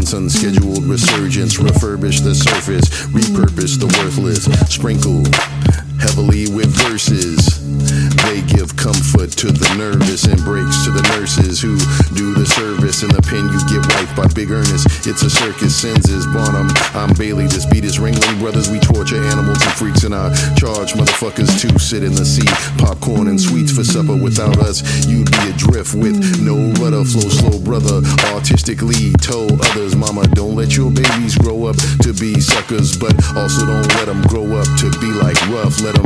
unscheduled resurgence, refurbish the surface, repurpose the worthless, sprinkle heavily with verses. They give comfort to the nervous and breaks to the nurses who do the service. In the pen you get wiped by Big Ernest. It's a circus, sins is Barnum. I'm Bailey, this beat is Ringling Brothers. We torture animals and freaks in our charge. Motherfuckers to sit in the sea. Popcorn and sweets for supper. Without us, you'd be adrift with no rudder. Flow slow, brother. Artistically told others, mama, don't let your babies grow up to be suckers, but also don't let them grow up to be like rough. Let them